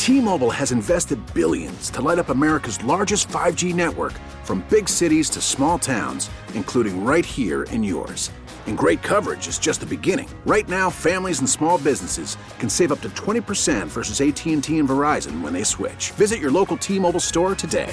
T-Mobile has invested billions to light up America's largest 5G network, from big cities to small towns, including right here in yours. And great coverage is just the beginning. Right now, families and small businesses can save up to 20% versus AT&T and Verizon when they switch. Visit your local T-Mobile store today.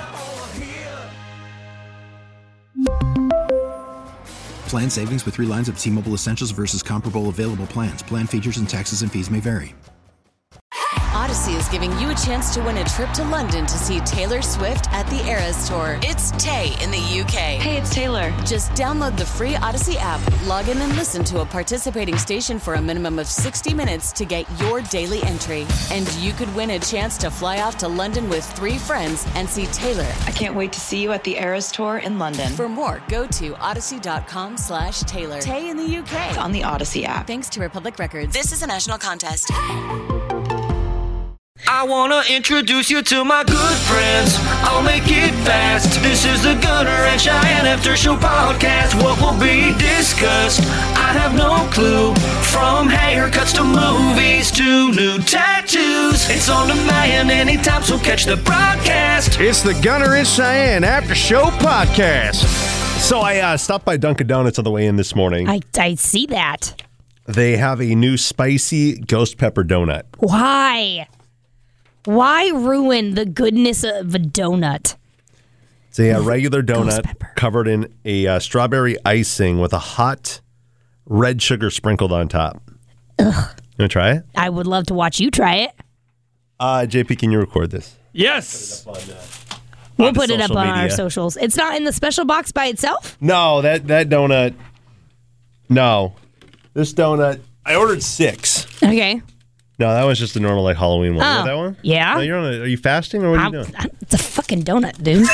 Plan savings with 3 lines of T-Mobile Essentials versus comparable available plans. Plan features and taxes and fees may vary. Odyssey is giving you a chance to win a trip to London to see Taylor Swift at the Eras Tour. It's Tay in the UK. Hey, it's Taylor. Just download the free Odyssey app, log in and listen to a participating station for a minimum of 60 minutes to get your daily entry. And you could win a chance to fly off to London with 3 friends and see Taylor. I can't wait to see you at the Eras Tour in London. For more, go to odyssey.com/Taylor. Tay in the UK. It's on the Odyssey app. Thanks to Republic Records. This is a national contest. I wanna introduce you to my good friends. I'll make it fast. This is the Gunner and Cheyenne After Show podcast. What will be discussed? I have no clue. From haircuts to movies to new tattoos. It's on demand anytime, so catch the broadcast. It's the Gunner and Cheyenne After Show podcast. So I stopped by Dunkin' Donuts on the way in this morning. I see that. They have a new spicy ghost pepper donut. Why? Why ruin the goodness of a donut? It's a regular donut covered in a strawberry icing with a hot red sugar sprinkled on top. Ugh. You want to try it? I would love to watch you try it. JP, can you record this? Yes. We'll put it up on our socials. It's not in the special box by itself? No, that donut. No. This donut, I ordered 6. Okay. No, that was just a normal like Halloween one. Oh, you want that one? yeah. No, are you fasting or what are you doing? It's a fucking donut, dude.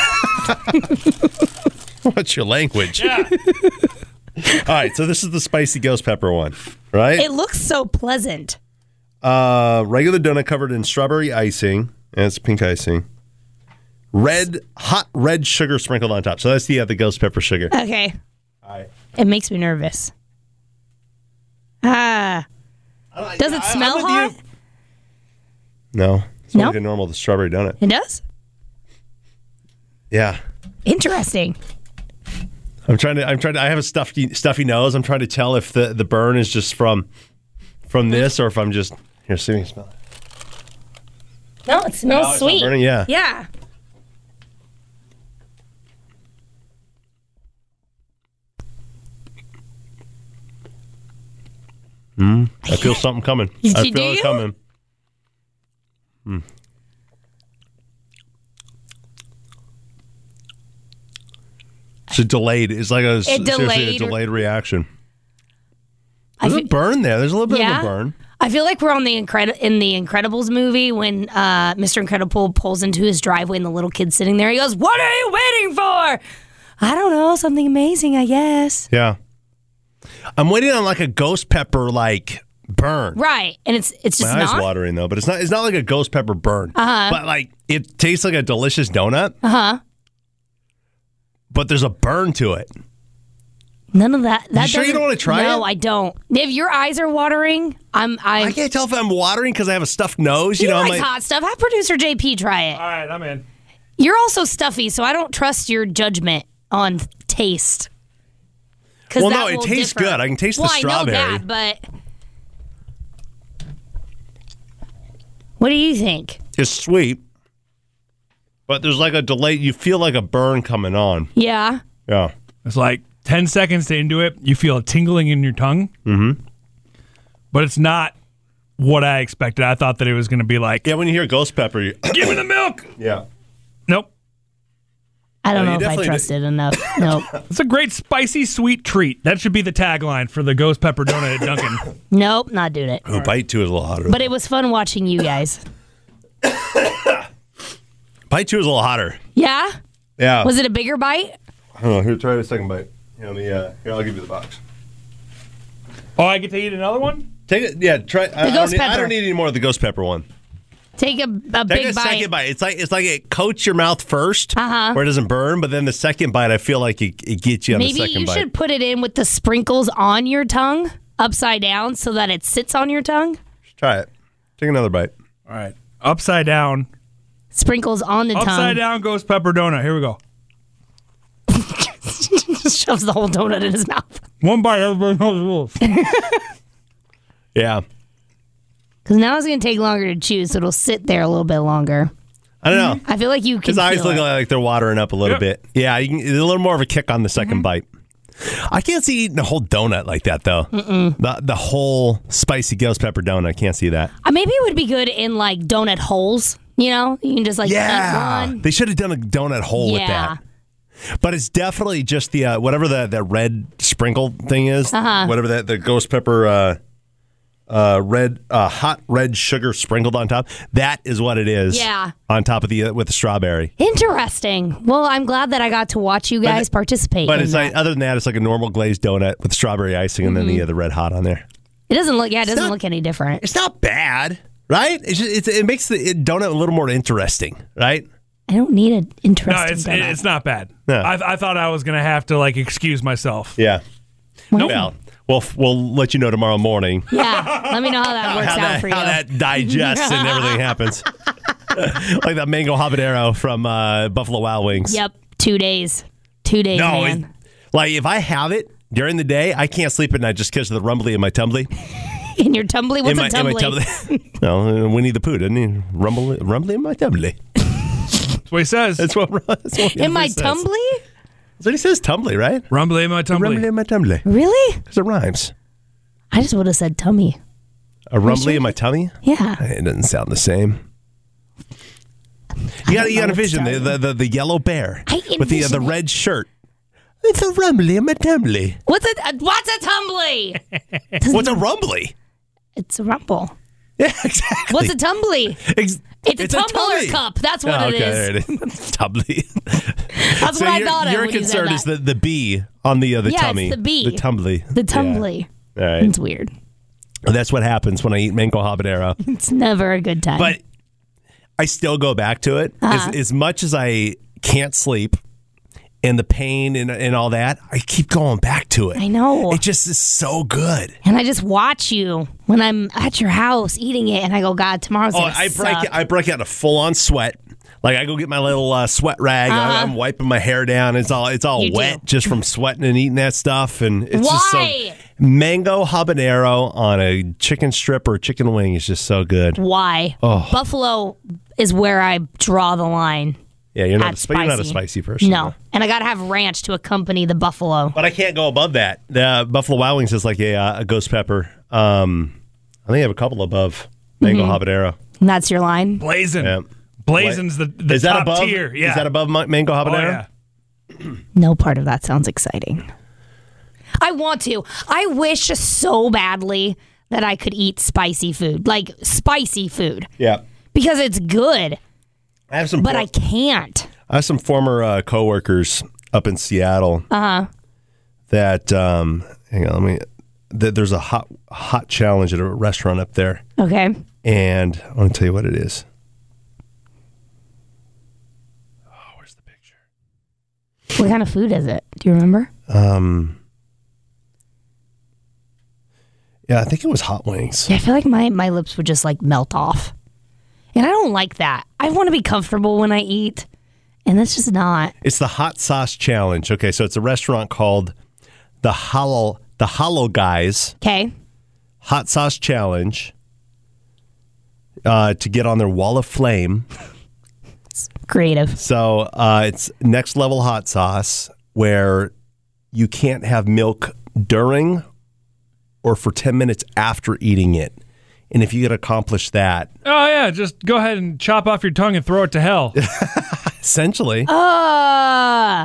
What's your language? Yeah. All right, so this is the spicy ghost pepper one, right? It looks so pleasant. Regular donut covered in strawberry icing, and it's pink icing. Hot red sugar sprinkled on top. So that's the ghost pepper sugar. Okay. All right. It makes me nervous. Does it smell hot? No. It's like a normal strawberry donut. It does? Yeah. Interesting. I have a stuffy nose. I'm trying to tell if the burn is just from this or if I'm just here, see me smell it. No, it smells sweet. It's not burning, yeah. Yeah. I feel something coming. I feel it coming. It's a delayed. It's like a delayed reaction. There's a burn there. There's a little bit of a burn. I feel like we're on in the Incredibles movie when Mr. Incredible pulls into his driveway and the little kid's sitting there. He goes, "What are you waiting for?" I don't know. Something amazing, I guess. Yeah. I'm waiting on like a ghost pepper burn. Right. And it's just My eyes watering though, but it's not like a ghost pepper burn. Uh-huh. But like it tastes like a delicious donut. Uh-huh. But there's a burn to it. None of that. You sure you don't want to try it? No, I don't. If your eyes are watering, I can't tell if I'm watering because I have a stuffed nose. He likes hot stuff. Have producer JP try it. All right, I'm in. You're also stuffy, so I don't trust your judgment on taste. Well, no, it tastes good. I can taste the strawberry. I know that, but what do you think? It's sweet, but there's like a delay. You feel like a burn coming on. Yeah. Yeah. It's like 10 seconds into it, you feel a tingling in your tongue. Mm-hmm. But it's not what I expected. I thought that it was going to be like... Yeah, when you hear ghost pepper, you... Give me the milk! Yeah. Nope. I don't know if I trust it enough. Nope. It's a great spicy sweet treat. That should be the tagline for the ghost pepper donut at Dunkin'. Nope, not doing it. Oh, Bite 2 is a little hotter. But it was fun watching you guys. Bite 2 is a little hotter. Yeah? Yeah. Was it a bigger bite? I don't know. Here, try the second bite. Here, I'll give you the box. Oh, I get to eat another one? Take it. Yeah, try. I don't need any more of the ghost pepper one. Take a big bite. Take a second bite. It's like it coats your mouth first, where it doesn't burn. But then the second bite, I feel like it gets you on the second bite. Maybe you should put it in with the sprinkles on your tongue, upside down, so that it sits on your tongue. Just try it. Take another bite. All right. Upside down. Sprinkles on the tongue. Upside down ghost pepper donut. Here we go. Just shoves the whole donut in his mouth. One bite, everybody knows the rules. Yeah. Because now it's going to take longer to chew, so it'll sit there a little bit longer. I don't know. I feel like you can His eyes feel look it. like they're watering up a little bit. Yeah, you can, a little more of a kick on the second bite. I can't see eating a whole donut like that, though. The whole spicy ghost pepper donut, I can't see that. Maybe it would be good in like donut holes. You know, you can just like eat one. They should have done a donut hole with that. But it's definitely just the whatever the red sprinkle thing is, whatever the ghost pepper hot red sugar sprinkled on top. That is what it is. Yeah. On top of with the strawberry. Interesting. Well, I'm glad that I got to watch you guys participate. But in it's like, other than that, it's like a normal glazed donut with strawberry icing and then the red hot on there. It doesn't look. Yeah, it doesn't look any different. It's not bad, right? It's just, it makes the donut a little more interesting, right? I don't need an interesting donut. It's not bad. No. I thought I was gonna have to like excuse myself. Yeah. Well, We'll let you know tomorrow morning. Yeah, let me know how that works out for you. How that digests and everything happens. Like that mango habanero from Buffalo Wild Wings. Yep, 2 days. 2 days, man. Like if I have it during the day, I can't sleep at night just because of the rumbly in my tumbly. In your tumbly? What's a tumbly? In my tumbly. No, Winnie the Pooh, didn't he? Rumbly in my tumbly. That's what he says. That's what in my says. tumbly? That's what he says, tumbly, right? Rumbly in my tumbly. Rumbly in my tumbly. Really? Because it rhymes. I just would have said tummy. A rumbly in my tummy? Yeah. It doesn't sound the same. You got to envision the yellow bear with the red shirt. It's a rumbly in my tumbly. What's a tumbly? What's a rumbly? It's a rumble. Yeah, exactly. What's a tumbly? It's a tumbler cup. That's what it is. There it is. Tumbly. That's So what I thought of your when you said concern is that. the B on the tummy. It's the B. The tumbly. The tumbly. Yeah. All right. It's weird. That's what happens when I eat mango habanero. It's never a good time. But I still go back to it. As much as I can't sleep and the pain and all that, I keep going back to it. I know. It just is so good. And I just watch you when I'm at your house eating it, and I go, God, tomorrow's gonna suck. I break out in a full-on sweat. Like I go get my little sweat rag. I'm wiping my hair down. It's all You wet do. just from sweating and eating that stuff. And it's just Why? so mango habanero on a chicken strip or chicken wing is just so good. Why? Oh. Buffalo is where I draw the line. Yeah, you're not a Spicy. spicy person. No. And I got to have ranch to accompany the buffalo. But I can't go above that. The Buffalo Wild Wings is like a ghost pepper. I think I have a couple above mango habanero. And that's your line? Blazing. Yeah. Blazing's the Is that top above? tier. Yeah. Is that above mango Oh, habanero? yeah. No part of that sounds exciting. I want to. I wish so badly that I could eat spicy food. Like spicy food. Yeah. Because it's good. I have some. But I can't. I have some former coworkers up in Seattle. That hang on, there's a hot challenge at a restaurant up there, Okay. and I want to tell you what it is. Oh, where's the picture? What kind of food is it? Do you remember? Yeah, I think it was hot wings. Yeah, I feel like my lips would just like melt off. And I don't like that. I want to be comfortable when I eat. And that's just not. It's the hot sauce challenge. Okay, so it's a restaurant called the Hollow Guys Okay. Hot Sauce Challenge. To get on their wall of flame. Creative. So it's next level hot sauce where you can't have milk during or for 10 minutes after eating it. And if you could accomplish that, Oh, yeah. Just go ahead and chop off your tongue and throw it to hell. essentially, That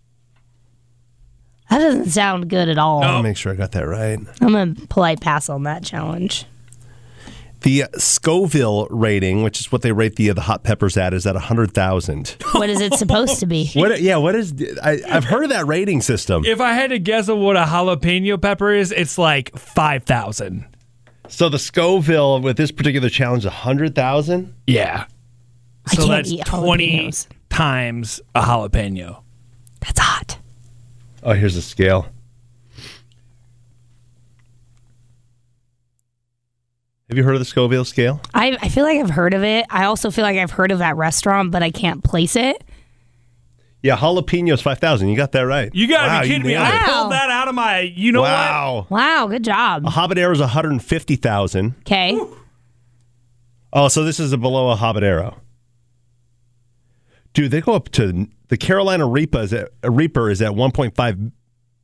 doesn't sound good at all. I'll make sure I got that right. I'm a polite pass on that challenge. The Scoville rating, which is what they rate the hot peppers at, is at 100,000. What is it supposed to be? What is? I've heard of that rating system. If I had to guess of what a jalapeno pepper is, it's like 5,000. So the Scoville with this particular challenge, 100,000. Yeah. I So can't that's eat 20 jalapenos. times a jalapeno. That's hot. Oh, here's the scale. Have you heard of the Scoville scale? I feel like I've heard of it. I also feel like I've heard of that restaurant, but I can't place it. Yeah, jalapenos 5,000. You got that right. You gotta be kidding me. nailed I it. pulled that out of my, you know Wow. Wow, good job. A habanero is 150,000. Okay. Oh, so this is below a habanero. Dude, they go up to the Carolina Reaper is at 1.5.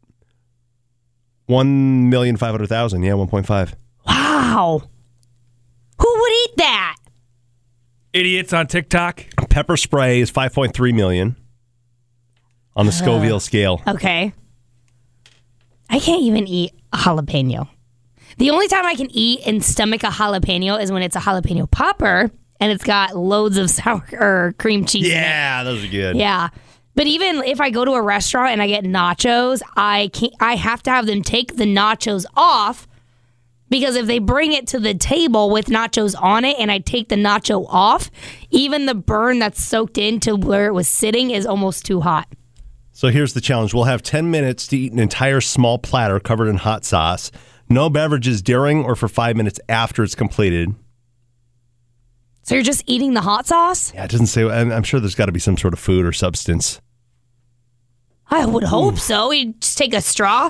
1,500,000. Yeah, 1.5. Wow. Who would eat that? Idiots on TikTok. Pepper spray is 5.3 million on the Scoville scale. Okay. I can't even eat a jalapeno. The only time I can eat and stomach a jalapeno is when it's a jalapeno popper and it's got loads of sour or cream cheese in it. Yeah, those are good. Yeah. But even if I go to a restaurant and I get nachos, I have to have them take the nachos off, because if they bring it to the table with nachos on it and I take the nacho off, even the burn that's soaked into where it was sitting is almost too hot. So here's the challenge. We'll have 10 minutes to eat an entire small platter covered in hot sauce. No beverages during or for 5 minutes after it's completed. So you're just eating the hot sauce? Yeah, it doesn't say. I'm sure there's got to be some sort of food or substance. I would hope so. You just take a straw.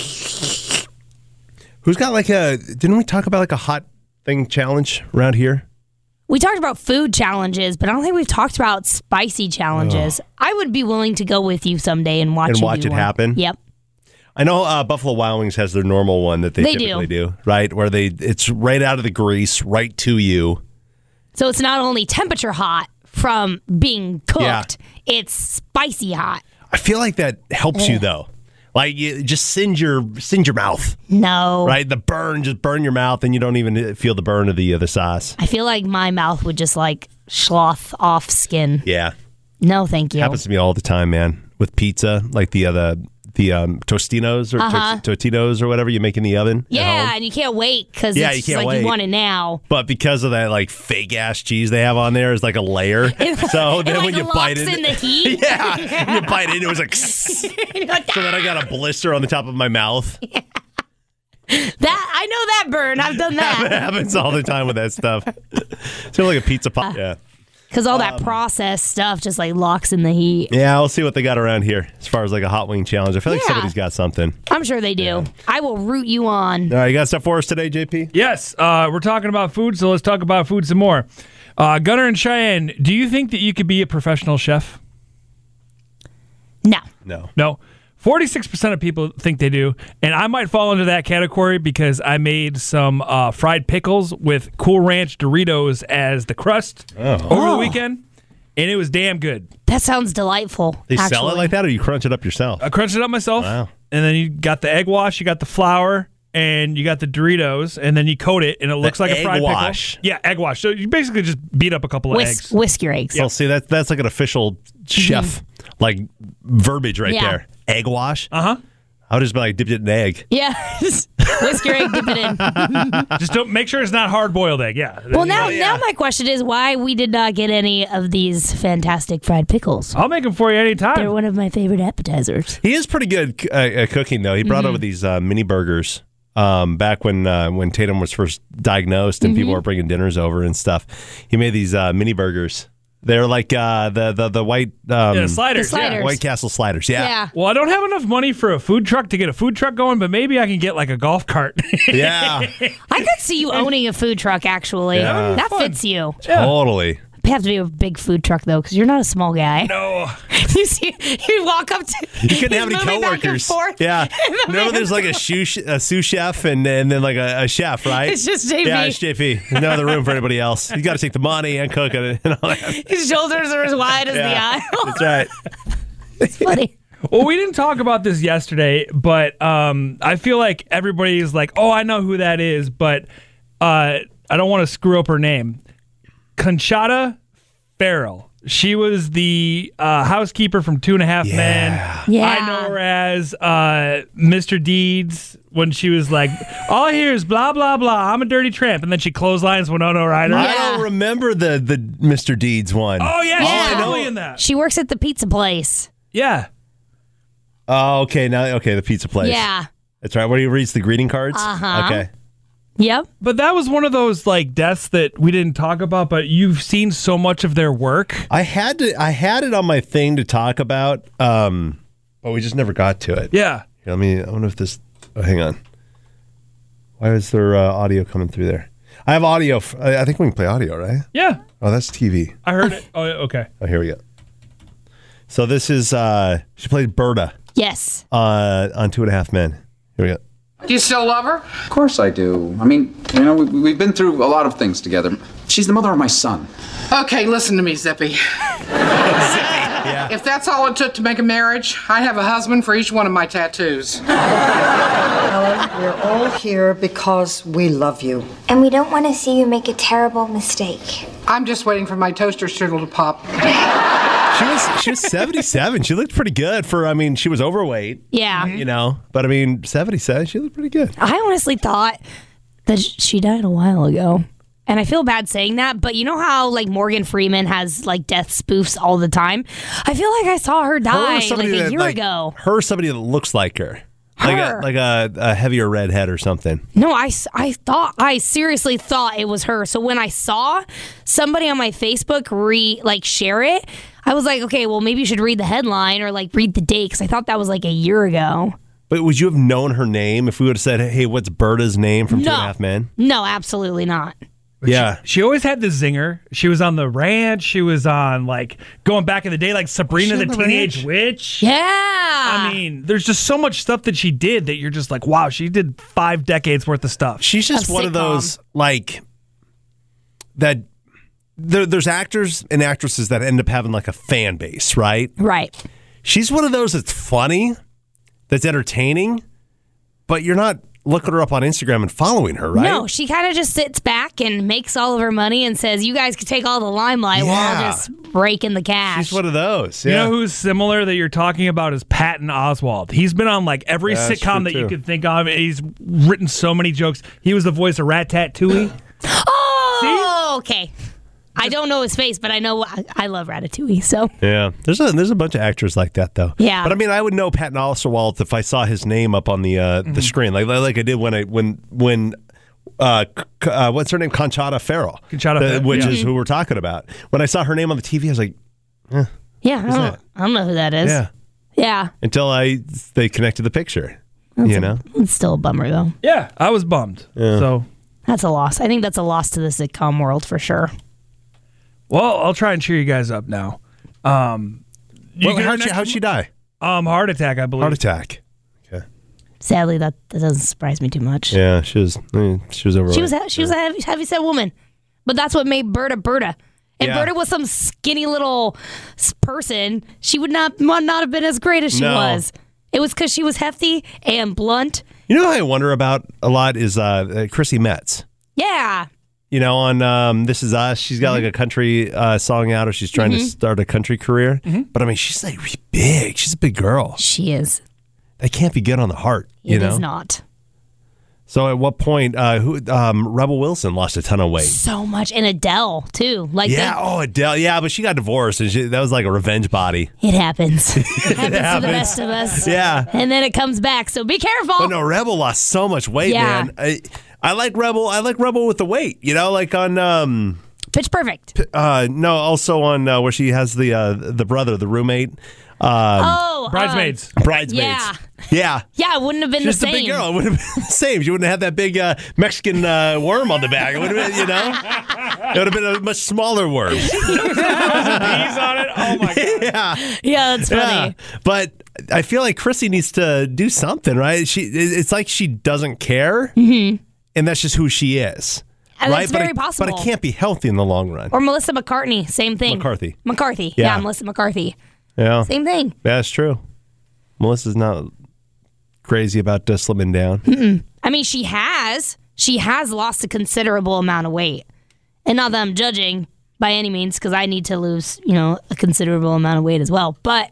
Who's got didn't we talk about like a hot thing challenge around here? We talked about food challenges, but I don't think we've talked about spicy challenges. I would be willing to go with you someday and watch it happen. Yep. I know Buffalo Wild Wings has their normal one that they typically do, right? Where it's right out of the grease, right to you. So it's not only temperature hot from being cooked, it's spicy hot. I feel like that helps you though. Like you just singe your mouth. No. Right? The burn, just burn your mouth and you don't even feel the burn of the sauce. I feel like my mouth would just like slough off skin. Yeah. No, thank you. Happens to me all the time, man. With pizza, like the Tostinos or Totitos or whatever you make in the oven. Yeah, and you can't wait because it's you just can't like wait. you want it now. But because of that like fake ass cheese they have on there is like a layer. So then when you bite it, in the heat. when you bite it, it was like so then I got a blister on the top of my mouth. That I know that burn. I've done that. It happens all the time with that stuff. It's kind of like a pizza pop. Yeah. Because all that processed stuff just like locks in the heat. Yeah, I'll see what they got around here as far as like a hot wing challenge. I feel like somebody's got something. I'm sure they do. Yeah. I will root you on. All right, you got stuff for us today, JP? Yes, we're talking about food, so let's talk about food some more. Gunnar and Cheyenne, do you think that you could be a professional chef? No. No. 46% of people think they do, and I might fall into that category because I made some fried pickles with Cool Ranch Doritos as the crust over the weekend, and it was damn good. That sounds delightful. They sell it like that, or you crunch it up yourself? I crunched it up myself, Wow. And then you got the egg wash, you got the flour, and you got the Doritos, and then you coat it, and it looks like a fried wash. pickle. Yeah, egg wash. So you basically just beat up a couple of eggs. Whisk your eggs. Well, see, that's like an official chef like verbiage right there. Egg wash? Uh-huh. I would just be like, dipped it in egg. Yeah. Whisk your egg, dip it in. Just don't make sure it's not hard-boiled egg. Yeah. Well, now my question is why we did not get any of these fantastic fried pickles. I'll make them for you anytime. They're one of my favorite appetizers. He is pretty good at cooking, though. He brought over these mini burgers back when Tatum was first diagnosed and people were bringing dinners over and stuff. He made these mini burgers. They're like the white sliders. sliders. White Castle sliders. Yeah. Well, I don't have enough money for a food truck to get a food truck going, but maybe I can get like a golf cart. Yeah. I could see you owning a food truck, actually. Yeah. That fits you. Totally. You have to be a big food truck, though, because you're not a small guy. No. You walk up to... You couldn't have any coworkers. Yeah. Remember there's like a sous chef and then like a chef, right? It's just JP. Yeah, it's JP. No other room for anybody else. You got to take the money and cook it and all that. His shoulders are as wide as the aisle. That's right. It's funny. Well, we didn't talk about this yesterday, but I feel like everybody is like, oh, I know who that is, but I don't want to screw up her name. Conchata Farrell. She was the housekeeper from 2.5 Men. Yeah. I know her as Mr. Deeds when she was like, all I hear is blah, blah, blah. I'm a dirty tramp. And then she clotheslines Winona Ryder. I don't remember the Mr. Deeds one. Oh, yeah. She's Yeah. totally in that. She works at the pizza place. Yeah. Oh, okay. Now, the pizza place. Yeah. That's right. Where he reads the greeting cards? Uh-huh. Okay. Yep. But that was one of those like deaths that we didn't talk about, but you've seen so much of their work. I had it on my thing to talk about, but we just never got to it. Yeah. Here, I wonder if this. Oh, hang on. Why is there audio coming through there? I have audio. I think we can play audio, right? Yeah. Oh, that's TV. I heard it. Oh, okay. Oh, here we go. So this is she played Berta. Yes. On 2.5 Men. Here we go. Do you still love her? Of course I do. I mean, we've been through a lot of things together. She's the mother of my son. Okay, listen to me, Zippy. Yeah. If that's all it took to make a marriage, I have a husband for each one of my tattoos. Helen, we're all here because we love you. And we don't want to see you make a terrible mistake. I'm just waiting for my toaster strudel to pop. She was 77. She looked pretty good she was overweight. Yeah. But 77, she looked pretty good. I honestly thought that she died a while ago. And I feel bad saying that, but you know how like Morgan Freeman has like death spoofs all the time? I feel like I saw her die like a year ago. Her, somebody that looks like her. Like a heavier redhead or something. No, I seriously thought it was her. So when I saw somebody on my Facebook share it, I was like, okay, well maybe you should read the headline or like read the date because I thought that was like a year ago. But would you have known her name if we would have said, hey, what's Berta's name from 2.5 Men? No, absolutely not. Yeah. She always had the zinger. She was on The Ranch. She was on, going back in the day, like Sabrina the Teenage Witch. Yeah. There's just so much stuff that she did that you're just like, wow, she did 5 decades worth of stuff. She's just one of those, that there's actors and actresses that end up having, a fan base, right? Right. She's one of those that's funny, that's entertaining, but you're not looking her up on Instagram and following her, right? No, she kind of just sits back and makes all of her money and says, you guys can take all the limelight while I'll just rake in the cash. She's one of those. Yeah. You know who's similar that you're talking about is Patton Oswalt. He's been on every sitcom that you could think of. He's written so many jokes. He was the voice of Ratatouille. Oh, okay. I don't know his face, but I know I love Ratatouille. So yeah, there's a bunch of actors like that though. Yeah, but I would know Patton Oswalt if I saw his name up on the screen, like I did when what's her name, Conchata Ferrell, which is who we're talking about. When I saw her name on the TV, I was like, I don't know who that is. Yeah. Until they connected the picture. It's still a bummer though. Yeah, I was bummed. Yeah. So that's a loss. I think that's a loss to the sitcom world for sure. Well, I'll try and cheer you guys up now. How'd she die? Heart attack, I believe. Heart attack. Okay. Sadly, that doesn't surprise me too much. Yeah, she was overweight. She was a heavy-set woman, but that's what made Berta Berta. If Berta was some skinny little person, she would not have been as great as she was. It was because she was hefty and blunt. You know who I wonder about a lot is Chrissy Metz. Yeah. On This Is Us, she's got a country song out, or she's trying to start a country career. But she's really big. She's a big girl. She is. That can't be good on the heart. It is not. So at what point, Rebel Wilson lost a ton of weight? So much. And Adele, too. Adele. Yeah, but she got divorced, and that was like a revenge body. It happens. It happens to the best of us. Yeah. And then it comes back, so be careful. But no, Rebel lost so much weight, man. I like Rebel. I like Rebel with the weight. On Pitch Perfect. No, also on where she has the brother, the roommate. Bridesmaids. Bridesmaids. Yeah. It wouldn't have been the same. She's a big girl. It would have been the same. She wouldn't have had that big Mexican worm on the back. It would have been, it would have been a much smaller worm. Bees on it. Oh my god. Yeah, that's funny. Yeah. But I feel like Chrissy needs to do something, right? It's like she doesn't care, and that's just who she is. And right? That's very possible. But it can't be healthy in the long run. Or Melissa McCarthy, same thing. McCarthy. Yeah, Melissa McCarthy. Yeah. Same thing. Yeah, that's true. Melissa's not crazy about slimming down. Mm-mm. I mean, she has lost a considerable amount of weight. And not that I'm judging by any means, because I need to lose, a considerable amount of weight as well. But,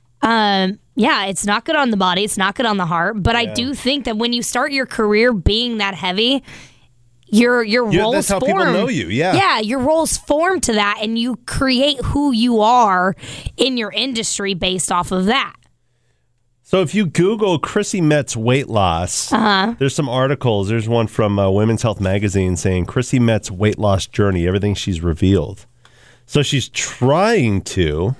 it's not good on the body. It's not good on the heart. But I do think that when you start your career being that heavy, your roles that's how form. people know you. Yeah, your roles form to that, and you create who you are in your industry based off of that. So if you Google Chrissy Metz weight loss, there's some articles. There's one from Women's Health Magazine saying Chrissy Metz weight loss journey, everything she's revealed. So she's trying to.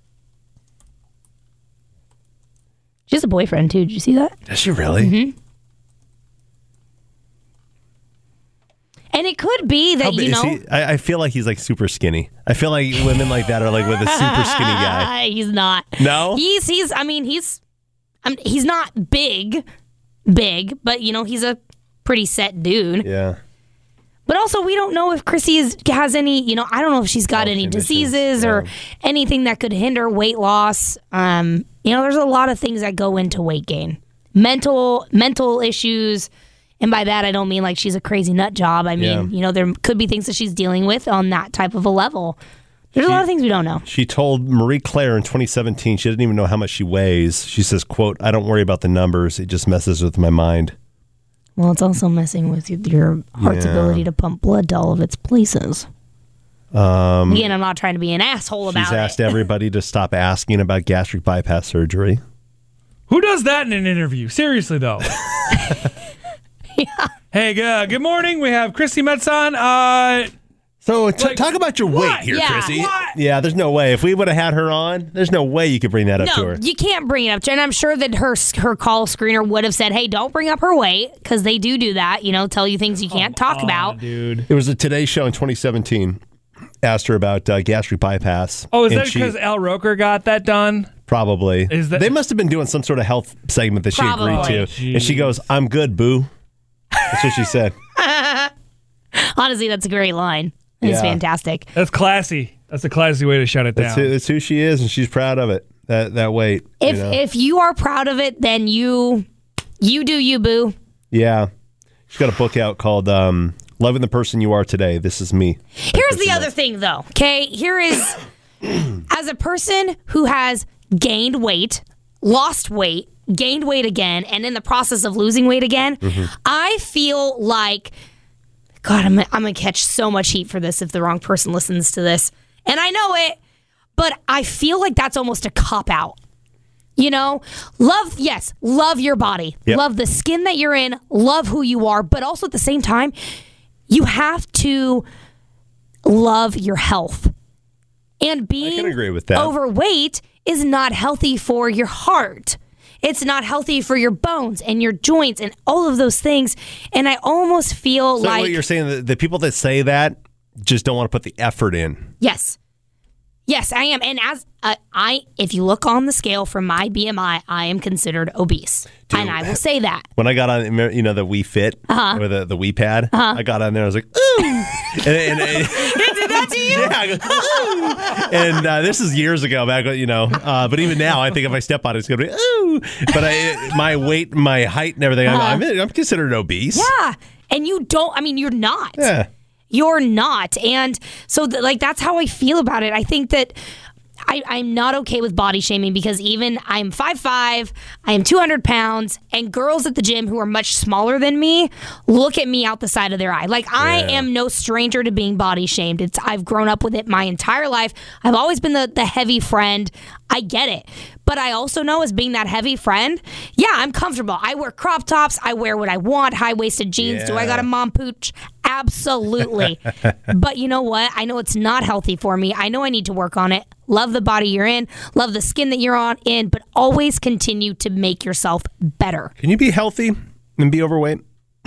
She has a boyfriend, too. Did you see that? Does she really? Mm-hmm. And it could be that, you know. I feel like he's like super skinny. I feel like women like that are like with a super skinny guy. He's not. No? He's not big, but, you know, he's a pretty set dude. Yeah. But also, we don't know if Chrissy has any, you know, I don't know if she's got any diseases or anything that could hinder weight loss. You know, there's a lot of things that go into weight gain. Mental issues. And by that, I don't mean like she's a crazy nut job. I mean, you know, there could be things that she's dealing with on that type of a level. There's a lot of things we don't know. She told Marie Claire in 2017 she didn't even know how much she weighs. She says, quote, "I don't worry about the numbers. It just messes with my mind." Well, it's also messing with your heart's ability to pump blood to all of its places. Again, I'm not trying to be an asshole about it. She's asked everybody to stop asking about gastric bypass surgery. Who does that in an interview? Seriously, though. Yeah. Hey, good morning. We have Chrissy Metz on. So talk about your weight here, Chrissy. What? Yeah, there's no way. If we would have had her on, there's no way you could bring that up to her. No, you can't bring it up to her. And I'm sure that her call screener would have said, hey, don't bring up her weight, because they do that, you know, tell you things you can't talk about. Dude. It was a Today Show in 2017. Asked her about gastric bypass. Oh, is that because Al Roker got that done? Probably. They must have been doing some sort of health segment that she agreed to. Jeez. And she goes, "I'm good, boo." That's what she said. Honestly, that's a great line. It's fantastic. That's classy. That's a classy way to shut it down. That's who she is, and she's proud of it. That weight. If you are proud of it, then you do you, boo. Yeah. She's got a book out called Loving the Person You Are Today. This is me. Here's the other thing, though. Okay, here is, as a person who has gained weight, lost weight, gained weight again, and in the process of losing weight again, I feel like, God, I'm going to catch so much heat for this if the wrong person listens to this. And I know it, but I feel like that's almost a cop-out. You know, love your body. Yep. Love the skin that you're in. Love who you are. But also at the same time, you have to love your health. And being I can agree with that. Overweight is not healthy for your heart. It's not healthy for your bones and your joints and all of those things. And I almost feel like... So what you're saying, the people that say that just don't want to put the effort in. Yes. Yes, I am. And as if you look on the scale from my BMI, I am considered obese. Dude, and I will say that. When I got on, you know, the Wii Fit or the Wii Pad, I got on there, I was like, ooh. and did that to you? Yeah, I go, ooh. And this is years ago, back, you know. But even now, I think if I step on it, it's going to be, ooh. But my weight, my height and everything, I'm considered obese. Yeah. And you don't, I mean, you're not. Yeah. You're not. And so, that's how I feel about it. I think that I'm not okay with body shaming because even I'm 5'5", I am 200 pounds, and girls at the gym who are much smaller than me look at me out the side of their eye. Like, I am no stranger to being body shamed. I've grown up with it my entire life. I've always been the heavy friend. I get it. But I also know, as being that heavy friend, yeah, I'm comfortable. I wear crop tops. I wear what I want, high-waisted jeans. Yeah. Do I got a mom pooch? Absolutely. But you know what? I know it's not healthy for me. I know I need to work on it. Love the body you're in. Love the skin that you're in. But always continue to make yourself better. Can you be healthy and be overweight?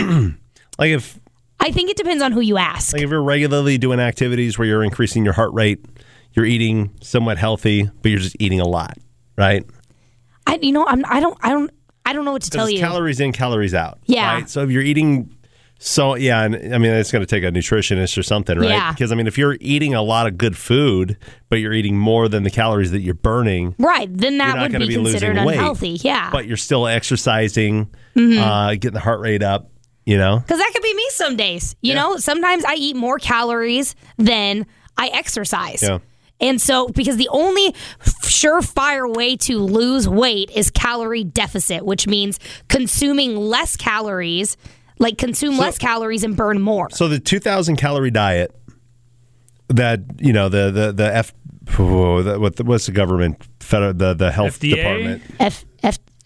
I think it depends on who you ask. Like if you're regularly doing activities where you're increasing your heart rate, you're eating somewhat healthy, but you're just eating a lot, right? I don't know what to tell you. Calories in, calories out. Yeah. Right? So if you're eating, and I mean, it's going to take a nutritionist or something, right? Yeah. Because I mean, if you're eating a lot of good food, but you're eating more than the calories that you're burning, right? Then that would be considered unhealthy. Weight, yeah. But you're still exercising, getting the heart rate up. You know, because that could be me some days. You know, sometimes I eat more calories than I exercise. Yeah. And so, because the only surefire way to lose weight is calorie deficit, which means consuming less calories, less calories and burn more. So the 2,000 calorie diet that, you know, what's the government, the health FDA? department?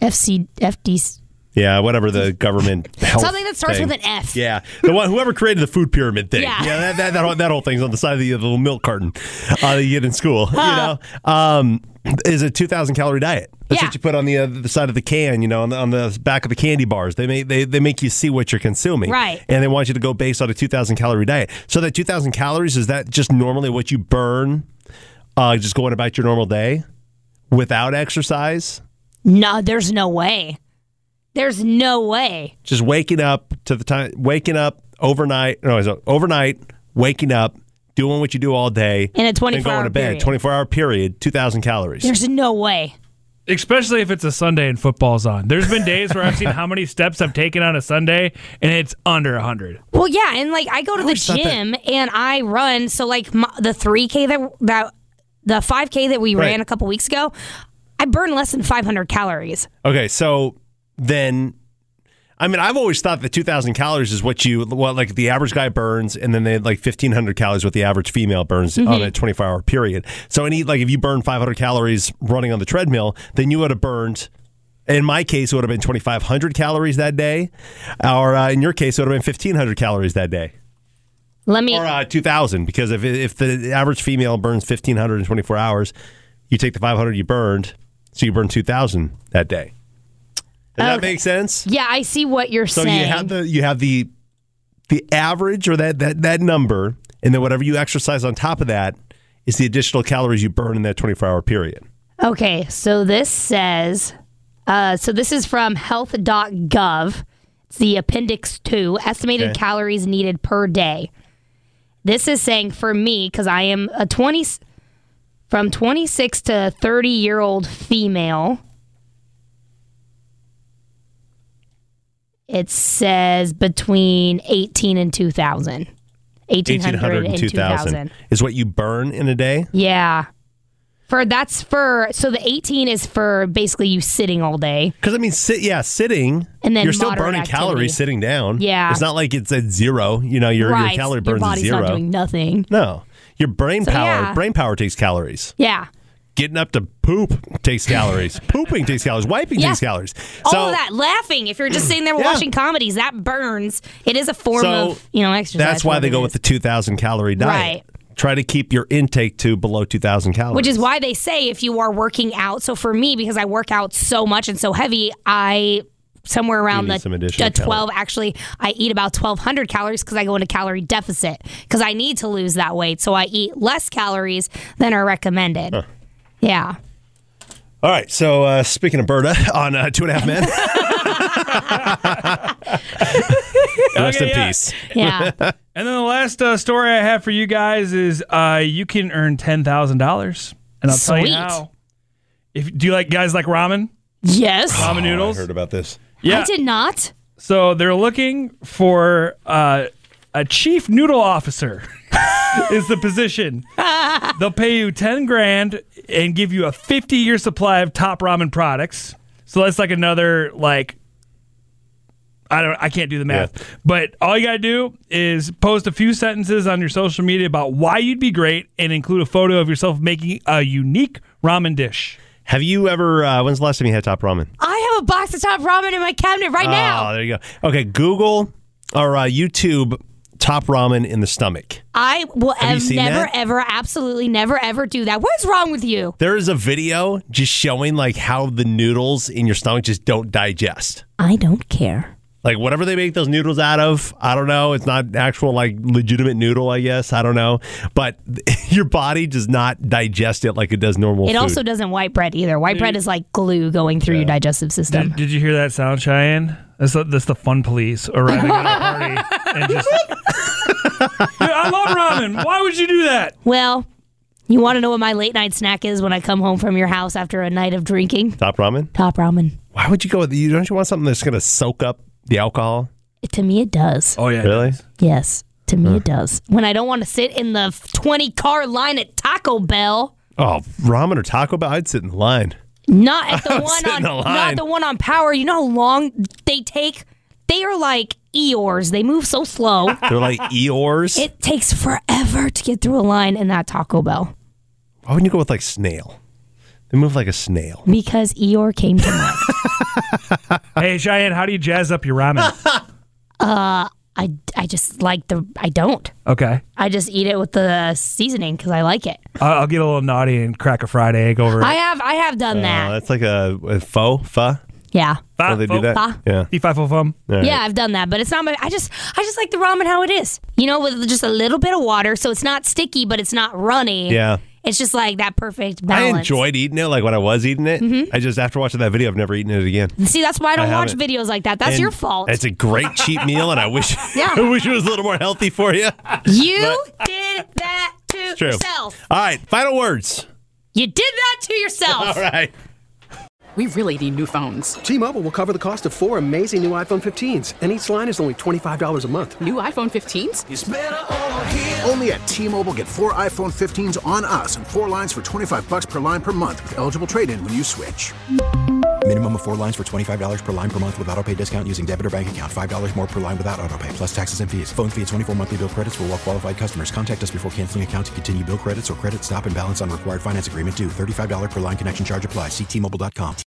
FDC. Yeah, whatever the government health Something that starts thing. with an F. Yeah, whoever created the food pyramid thing. Yeah. That whole thing's on the side of the little milk carton that you get in school. Is a 2,000 calorie diet. That's what you put on the side of the can. On the back of the candy bars. They make you see what you're consuming, right? And they want you to go based on a 2,000 calorie diet. So that 2,000 calories, is that just normally what you burn, just going about your normal day without exercise? No, there's no way. There's no way. Just waking up overnight, waking up, doing what you do all day, in a 24-hour and going to bed, 24-hour period, 2,000 calories. There's no way. Especially if it's a Sunday and football's on. There's been days where I've seen how many steps I've taken on a Sunday, and it's under 100. Well, yeah, and I go to the gym and I run. So the 3K the 5K that we ran a couple weeks ago, I burned less than 500 calories. Okay, so then, I've always thought that 2,000 calories is what the average guy burns, and then they had 1,500 calories what the average female burns on a 24-hour period. So if you burn 500 calories running on the treadmill, then you would have burned, in my case, it would have been 2,500 calories that day, or in your case, it would have been 1,500 calories that day. Or 2,000, because if the average female burns 1,500 in 24 hours, you take the 500 you burned, so you burn 2,000 that day. Does that make sense? Yeah, I see what you're saying. So you have the average, or that number, and then whatever you exercise on top of that is the additional calories you burn in that 24-hour period. Okay, so this says, this is from health.gov. It's the Appendix 2, estimated calories needed per day. This is saying for me, because I am from 26 to 30-year-old female, it says between 18 and 2,000. 1,800 and 2,000 is what you burn in a day? Yeah. So the 18 is for basically you sitting all day. Because, sitting, and then you're still moderate burning activity. Calories sitting down. Yeah. It's not like it's at zero. Your calorie burns your body's at zero. Not doing nothing. No. Your brain power takes calories. Yeah. Getting up to poop takes calories. Pooping takes calories. Wiping takes calories. All of that. Laughing. If you're just sitting there watching comedies, that burns. It is a form of exercise. That's why they go with the 2,000 calorie diet. Right. Try to keep your intake to below 2,000 calories. Which is why they say if you are working out. So for me, because I work out so much and so heavy, somewhere around the 12, calories. Actually, I eat about 1,200 calories because I go into calorie deficit because I need to lose that weight. So I eat less calories than are recommended. Huh. Yeah. All right. So speaking of Berta on 2.5 Men. Rest in peace. Yeah. And then the last story I have for you guys is you can earn $10,000. And I'll tell you how. Do you guys like ramen? Yes. Ramen noodles? I heard about this. Yeah. I did not. So they're looking for a chief noodle officer is the position. They'll pay you $10,000 and give you a 50-year supply of top ramen products. So that's another I can't do the math. But all you got to do is post a few sentences on your social media about why you'd be great and include a photo of yourself making a unique ramen dish. Have you ever, when's the last time you had top ramen? I have a box of top ramen in my cabinet right now. Oh, there you go. Okay, Google or YouTube top ramen in the stomach. I will never, ever, absolutely never, ever do that. What's wrong with you? There is a video just showing how the noodles in your stomach just don't digest. I don't care. Whatever they make those noodles out of, I don't know. It's not actual, legitimate noodle, I guess. I don't know. But your body does not digest it like it does normal food. It also doesn't white bread either. White bread is like glue going through your digestive system. Did you hear that sound, Cheyenne? That's the fun police arriving at a party. And just, I love ramen. Why would you do that? Well, you want to know what my late night snack is when I come home from your house after a night of drinking? Top ramen? Top ramen. Why would you go with don't you want something that's going to soak up the alcohol? To me, it does. Oh, yeah. Really? Yes. To me, it does. When I don't want to sit in the 20-car line at Taco Bell. Oh, ramen or Taco Bell? I'd sit in the line. Not at the one on Power. You know how long they take? They are like Eeyores. They move so slow. They're like Eeyores? It takes forever to get through a line in that Taco Bell. Why wouldn't you go with snail? They move like a snail. Because Eeyore came to mind. Hey, Cheyenne, how do you jazz up your ramen? I just like I don't. Okay. I just eat it with the seasoning because I like it. I'll get a little naughty and crack a fried egg over it. I have done that. That's like a pho. Yeah. Oh, they do that? Yeah. Yeah, I've done that, but it's not my. I just like the ramen how it is. With just a little bit of water, so it's not sticky, but it's not runny. Yeah. It's just like that perfect balance. I enjoyed eating it, like when I was eating it. Mm-hmm. I just, after watching that video, I've never eaten it again. See, that's why I don't watch haven't. videos like that. That's And your fault. It's a great cheap meal, and I wish Yeah. I wish it was a little more healthy for you. You did that to True. yourself. All right, final words. You did that to yourself. All right. We really need new phones. T-Mobile will cover the cost of 4 amazing new iPhone 15s, and each line is only $25 a month. New iPhone 15s? It's better over here. Only at T-Mobile, get 4 iPhone 15s on us and 4 lines for $25 per line per month with eligible trade-in when you switch. Minimum of 4 lines for $25 per line per month with autopay discount using debit or bank account. $5 more per line without autopay, plus taxes and fees. Phone fee at 24 monthly bill credits for well-qualified customers. Contact us before canceling account to continue bill credits or credit stop and balance on required finance agreement due. $35 per line connection charge applies. See T-Mobile.com.